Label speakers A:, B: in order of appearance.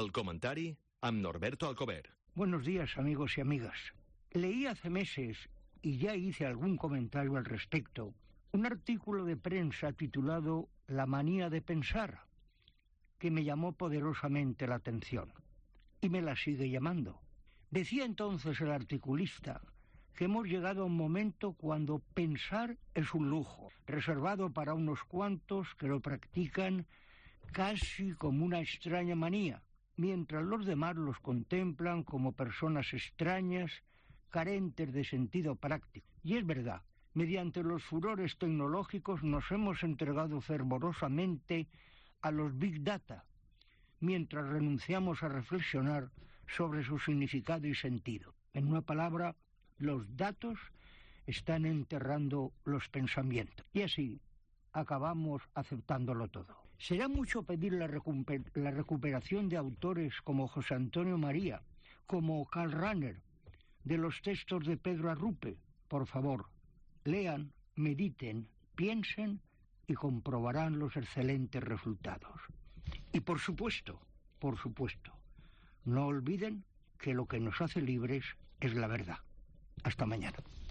A: El comentari amb Norberto Alcover.
B: Buenos días, amigos y amigas. Leí hace meses, y ya hice algún comentario al respecto, un artículo de prensa titulado La manía de pensar, que me llamó poderosamente la atención, y me la sigue llamando. Decía entonces el articulista que hemos llegado a un momento cuando pensar es un lujo, reservado para unos cuantos que lo practican casi como una extraña manía, mientras los demás los contemplan como personas extrañas, carentes de sentido práctico. Y es verdad, mediante los furores tecnológicos nos hemos entregado fervorosamente a los Big Data, mientras renunciamos a reflexionar sobre su significado y sentido. En una palabra, los datos están enterrando los pensamientos. Y así acabamos aceptándolo todo. ¿Será mucho pedir la recuperación de autores como José Antonio María, como Karl Rahner, de los textos de Pedro Arrupe? Por favor, lean, mediten, piensen y comprobarán los excelentes resultados. Y por supuesto, no olviden que lo que nos hace libres es la verdad. Hasta mañana.